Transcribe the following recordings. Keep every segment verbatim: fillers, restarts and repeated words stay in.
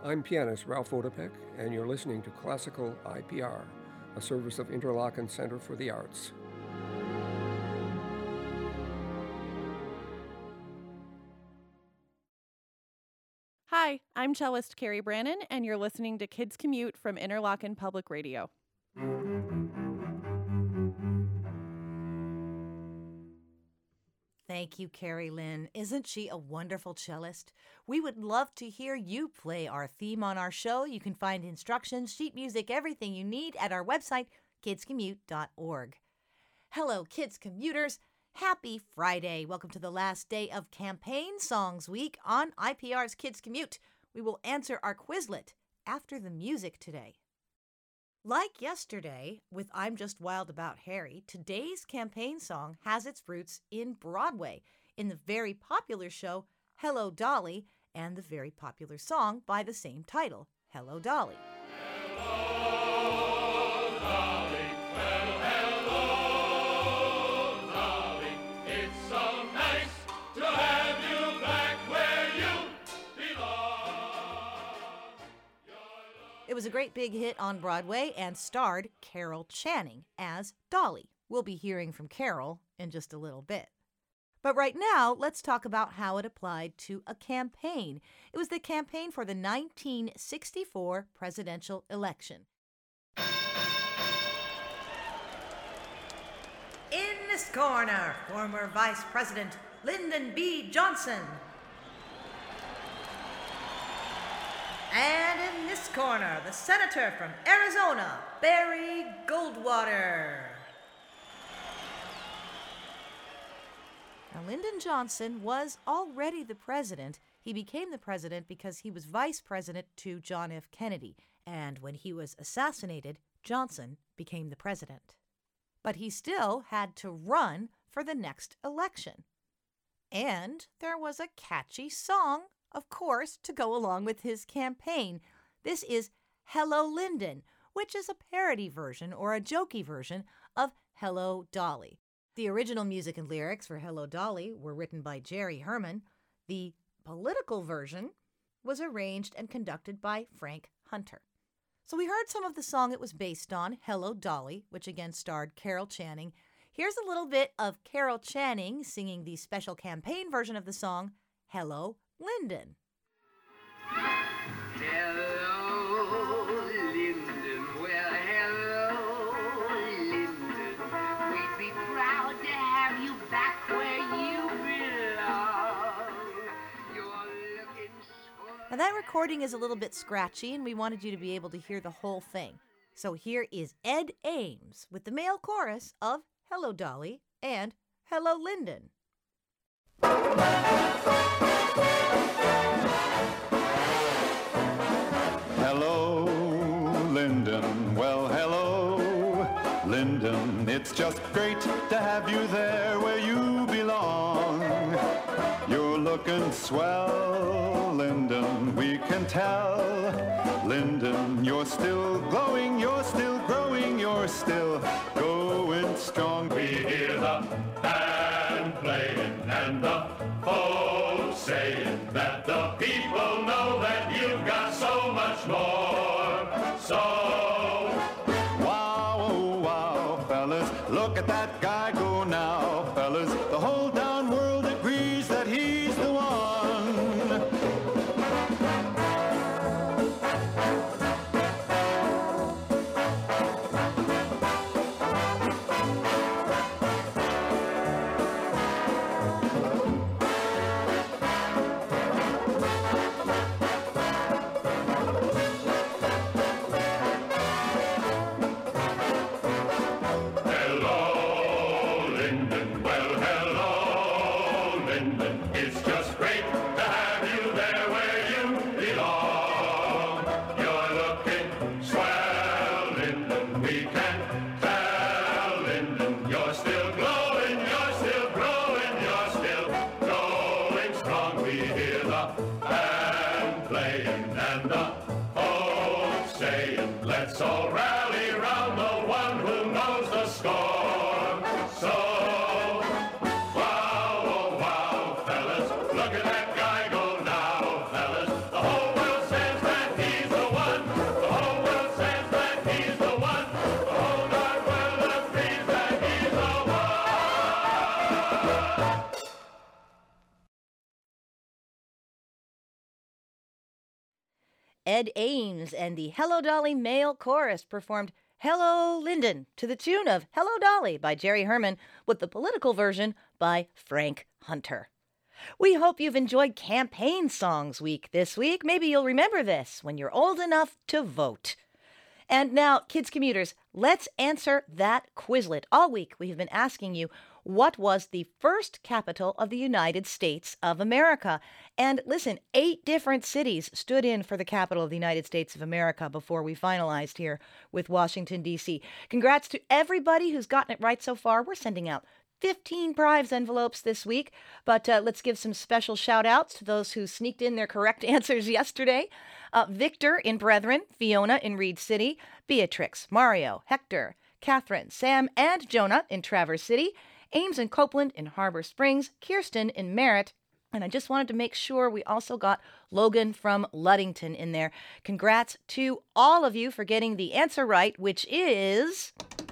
I'm pianist Ralph Vodopek, and you're listening to Classical I P R, a service of Interlochen Center for the Arts. Hi, I'm cellist Carrie Brannon, and you're listening to Kids Commute from Interlochen Public Radio. Thank you, Carrie Lynn. Isn't she a wonderful cellist? We would love to hear you play our theme on our show. You can find instructions, sheet music, everything you need at our website, kids commute dot org. Hello, kids commuters. Happy Friday. Welcome to the last day of Campaign Songs Week on I P R's Kids Commute. We will answer our Quizlet after the music today. Like yesterday, with I'm Just Wild About Harry, today's campaign song has its roots in Broadway, in the very popular show Hello, Dolly, and the very popular song by the same title, Hello, Dolly. Hello, Dolly. Well, hello, Dolly. It's so nice to have you back where you belong. It was a great big hit on Broadway and starred Carol Channing as Dolly. We'll be hearing from Carol in just a little bit. But right now, let's talk about how it applied to a campaign. It was the campaign for the nineteen sixty-four presidential election. In this corner, former Vice President Lyndon B. Johnson. And in this corner, the senator from Arizona, Barry Goldwater. Now, Lyndon Johnson was already the president. He became the president because he was vice president to John F. Kennedy. And when he was assassinated, Johnson became the president. But he still had to run for the next election. And there was a catchy song, of course, to go along with his campaign. This is Hello, Lyndon, which is a parody version or a jokey version of Hello, Dolly. The original music and lyrics for Hello, Dolly were written by Jerry Herman. The political version was arranged and conducted by Frank Hunter. So we heard some of the song it was based on, Hello, Dolly, which again starred Carol Channing. Here's a little bit of Carol Channing singing the special campaign version of the song, Hello, Lyndon. Hello, Lyndon. Well, hello, Lyndon. We'd be proud to have you back where you belong. You're looking so... Now that recording is a little bit scratchy, and we wanted you to be able to hear the whole thing. So here is Ed Ames with the male chorus of Hello, Dolly and Hello, Lyndon. Hello, Lyndon. Well, hello, Lyndon. It's just great to have you there where you belong. You're looking swell, Lyndon, we can tell. Lyndon, you're still glowing, you're still growing, you're still going strong. We hear the band playing and the folks saying that the people know that you've got so much more. So, wow, oh, wow, fellas, look at that guy go now, fellas. The whole darn world agrees that he's the one. let's all rally round the one who knows the score. So, wow, oh, wow, fellas, look at that guy go now, fellas. The whole world says that he Ed Ames and the Hello Dolly male chorus performed Hello Lyndon to the tune of Hello Dolly by Jerry Herman, with the political version by Frank Hunter. We hope you've enjoyed Campaign Songs Week this week. Maybe you'll remember this when you're old enough to vote. And now, kids commuters, let's answer that Quizlet. All week we have been asking you, what was the first capital of the United States of America? And listen, eight different cities stood in for the capital of the United States of America before we finalized here with Washington, D C. Congrats to everybody who's gotten it right so far. We're sending out fifteen prize envelopes this week, but uh, let's give some special shout outs to those who sneaked in their correct answers yesterday. Uh, Victor in Brethren, Fiona in Reed City, Beatrix, Mario, Hector, Catherine, Sam, and Jonah in Traverse City, Ames and Copeland in Harbor Springs, Kirsten in Merritt, and I just wanted to make sure we also got Logan from Ludington in there. Congrats to all of you for getting the answer right, which is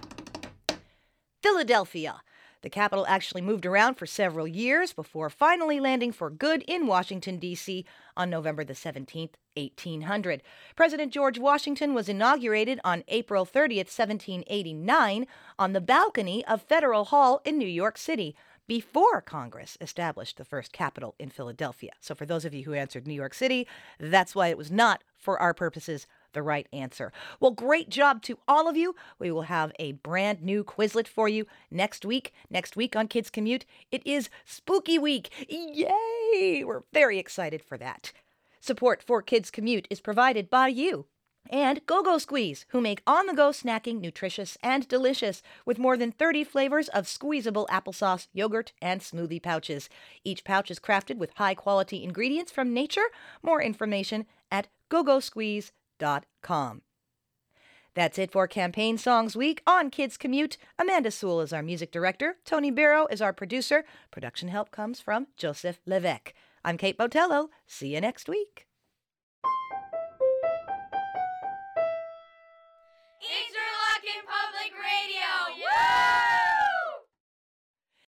Philadelphia. The capital actually moved around for several years before finally landing for good in Washington, D C on November the seventeenth, eighteen hundred. President George Washington was inaugurated on April thirtieth, seventeen eighty-nine, on the balcony of Federal Hall in New York City, before Congress established the first capital in Philadelphia. So for those of you who answered New York City, that's why it was not, for our purposes, the right answer. Well, great job to all of you. We will have a brand new Quizlet for you next week. Next week on Kids Commute, it is Spooky Week. Yay! We're very excited for that. Support for Kids Commute is provided by you and Go-Go Squeeze, who make on-the-go snacking nutritious and delicious with more than thirty flavors of squeezable applesauce, yogurt, and smoothie pouches. Each pouch is crafted with high-quality ingredients from nature. More information at go go squeeze dot com. That's it for Campaign Songs Week on Kids Commute. Amanda Sewell is our music director. Tony Barrow is our producer. Production help comes from Joseph Levesque. I'm Kate Botello. See you next week.